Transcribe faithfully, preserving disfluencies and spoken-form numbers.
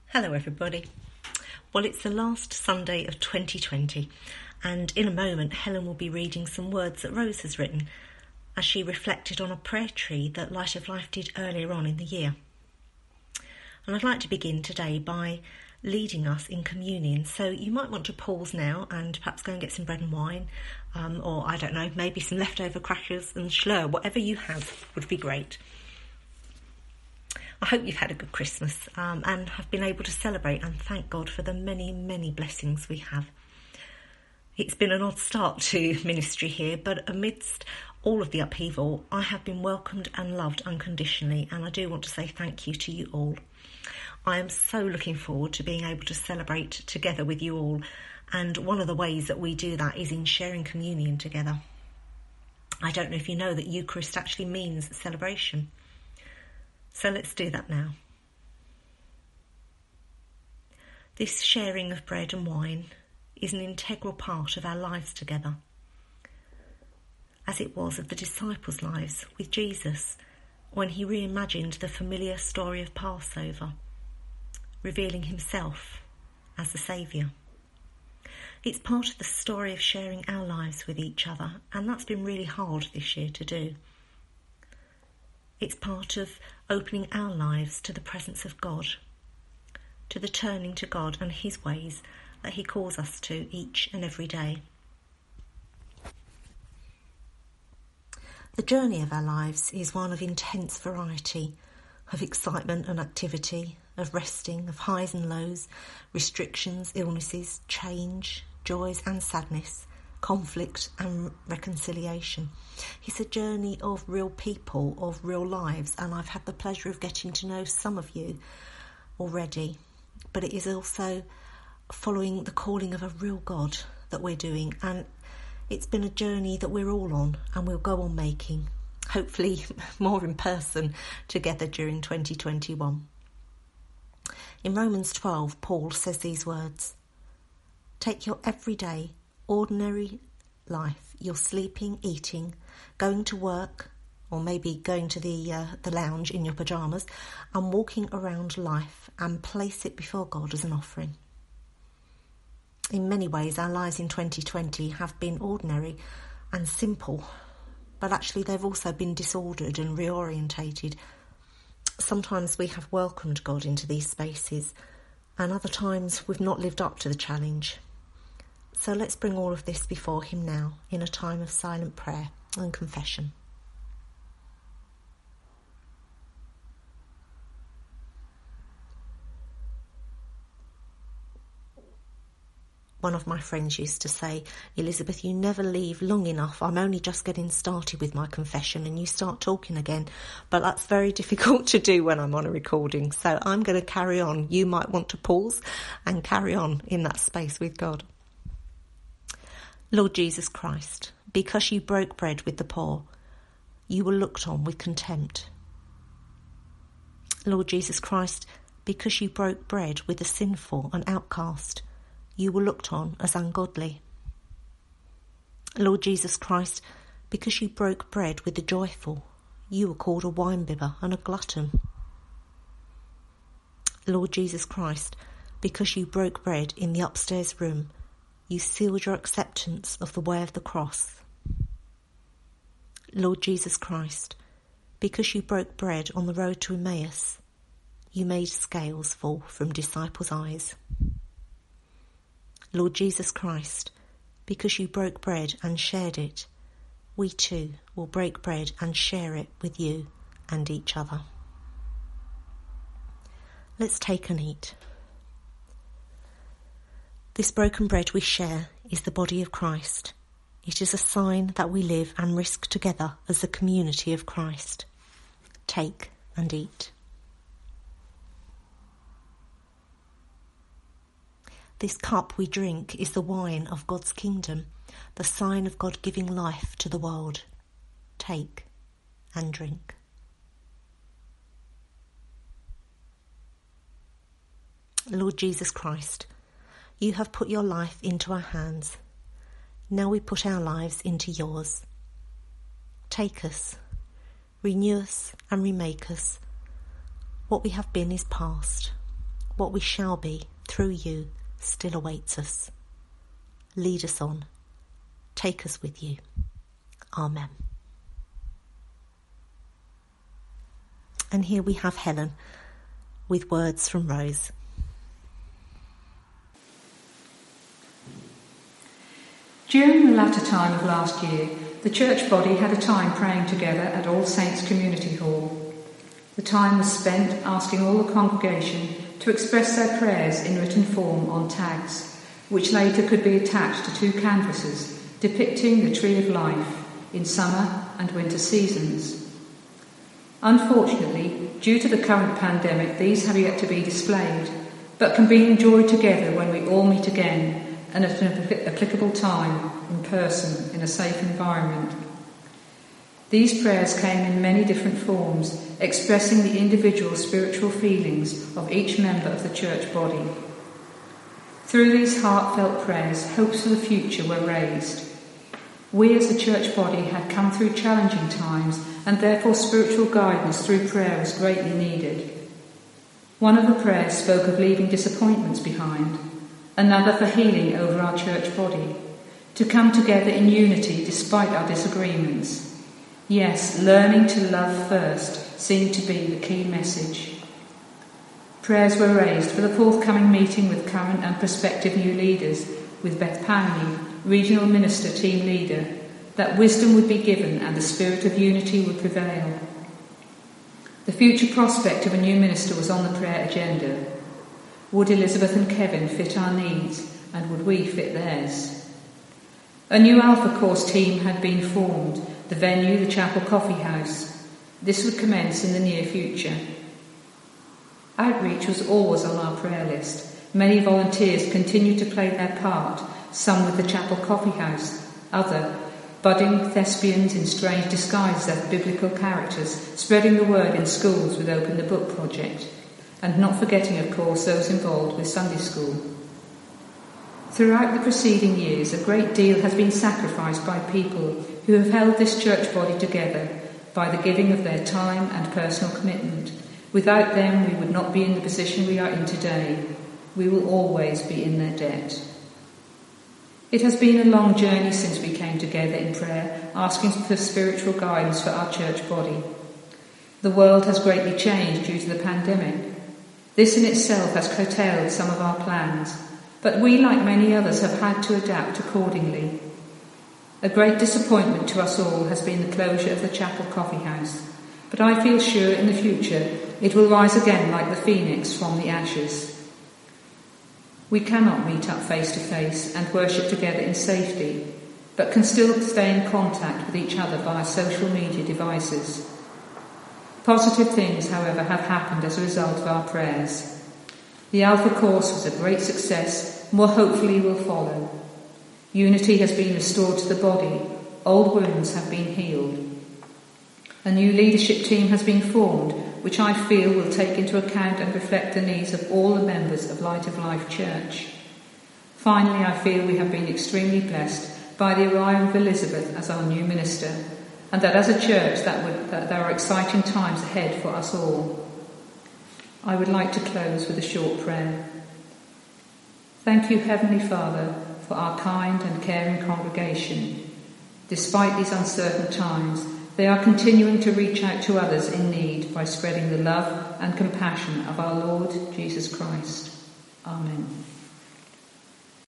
Hello everybody. Well, it's the last Sunday of twenty twenty, and in a moment Helen will be reading some words that Rose has written as she reflected on a prayer tree that Light of Life did earlier on in the year. And I'd like to begin today by leading us in communion. So you might want to pause now and perhaps go and get some bread and wine, um, or I don't know, maybe some leftover crackers and schlur, whatever you have would be great. I hope you've had a good Christmas um, and have been able to celebrate and thank God for the many, many blessings we have. It's been an odd start to ministry here, but amidst all of the upheaval, I have been welcomed and loved unconditionally, and I do want to say thank you to you all. I am so looking forward to being able to celebrate together with you all, and one of the ways that we do that is in sharing communion together. I don't know if you know that Eucharist actually means celebration. So let's do that now. This sharing of bread and wine is an integral part of our lives together, as it was of the disciples' lives with Jesus when he reimagined the familiar story of Passover, revealing himself as the Saviour. It's part of the story of sharing our lives with each other, and that's been really hard this year to do. It's part of opening our lives to the presence of God, to the turning to God and his ways that he calls us to each and every day. The journey of our lives is one of intense variety, of excitement and activity, of resting, of highs and lows, restrictions, illnesses, change, joys and sadness, conflict and reconciliation. It's a journey of real people, of real lives, and I've had the pleasure of getting to know some of you already. But it is also following the calling of a real God that we're doing, and it's been a journey that we're all on and we'll go on making, hopefully more in person together during twenty twenty-one. In Romans twelve, Paul says these words: "Take your everyday ordinary life, you're sleeping, eating, going to work, or maybe going to the uh, the lounge in your pyjamas, and walking around life, and place it before God as an offering." In many ways, our lives in twenty twenty have been ordinary and simple, but actually they've also been disordered and reorientated. Sometimes we have welcomed God into these spaces, and other times we've not lived up to the challenge. So let's bring all of this before him now in a time of silent prayer and confession. One of my friends used to say, "Elizabeth, you never leave long enough. I'm only just getting started with my confession and you start talking again." But that's very difficult to do when I'm on a recording. So I'm going to carry on. You might want to pause and carry on in that space with God. Lord Jesus Christ, because you broke bread with the poor, you were looked on with contempt. Lord Jesus Christ, because you broke bread with the sinful and outcast, you were looked on as ungodly. Lord Jesus Christ, because you broke bread with the joyful, you were called a winebibber and a glutton. Lord Jesus Christ, because you broke bread in the upstairs room, you sealed your acceptance of the way of the cross. Lord Jesus Christ, because you broke bread on the road to Emmaus, you made scales fall from disciples' eyes. Lord Jesus Christ, because you broke bread and shared it, we too will break bread and share it with you and each other. Let's take and eat. This broken bread we share is the body of Christ. It is a sign that we live and risk together as the community of Christ. Take and eat. This cup we drink is the wine of God's kingdom, the sign of God giving life to the world. Take and drink. Lord Jesus Christ, you have put your life into our hands. Now we put our lives into yours. Take us, renew us and remake us. What we have been is past. what we shall be through you still awaits us. Lead us on. Take us with you. Amen. And here we have Helen with words from Rose. During the latter time of last year, the church body had a time praying together at All Saints Community Hall. The time was spent asking all the congregation to express their prayers in written form on tags, which later could be attached to two canvases depicting the tree of life in summer and winter seasons. Unfortunately, due to the current pandemic, these have yet to be displayed, but can be enjoyed together when we all meet again and at an applicable time in person in a safe environment. These prayers came in many different forms, expressing the individual spiritual feelings of each member of the church body. Through these heartfelt prayers, hopes for the future were raised. We as a church body had come through challenging times, and therefore spiritual guidance through prayer was greatly needed. One of the prayers spoke of leaving disappointments behind, another for healing over our church body, to come together in unity despite our disagreements. Yes, learning to love first seemed to be the key message. Prayers were raised for the forthcoming meeting with current and prospective new leaders, with Beth Panley, Regional Minister Team Leader, that wisdom would be given and the spirit of unity would prevail. The future prospect of a new minister was on the prayer agenda. Would Elizabeth and Kevin fit our needs, and would we fit theirs? A new Alpha Course team had been formed, the venue the Chapel Coffee House. This would commence in the near future. Outreach was always on our prayer list. Many volunteers continued to play their part, some with the Chapel Coffee House, other budding thespians in strange disguises as biblical characters, spreading the word in schools with Open the Book project, and not forgetting, of course, those involved with Sunday school. Throughout the preceding years, a great deal has been sacrificed by people who have held this church body together by the giving of their time and personal commitment. Without them, we would not be in the position we are in today. We will always be in their debt. It has been a long journey since we came together in prayer, asking for spiritual guidance for our church body. The world has greatly changed due to the pandemic. This in itself has curtailed some of our plans, but we, like many others, have had to adapt accordingly. A great disappointment to us all has been the closure of the Chapel Coffee House, but I feel sure in the future it will rise again like the phoenix from the ashes. We cannot meet up face to face and worship together in safety, but can still stay in contact with each other via social media devices. Positive things, however, have happened as a result of our prayers. The Alpha Course was a great success, more hopefully will follow. Unity has been restored to the body, old wounds have been healed. A new leadership team has been formed, which I feel will take into account and reflect the needs of all the members of Light of Life Church. Finally, I feel we have been extremely blessed by the arrival of Elizabeth as our new minister, and that as a church that, would, that there are exciting times ahead for us all. I would like to close with a short prayer. Thank you, Heavenly Father, for our kind and caring congregation. Despite these uncertain times, they are continuing to reach out to others in need by spreading the love and compassion of our Lord Jesus Christ. Amen.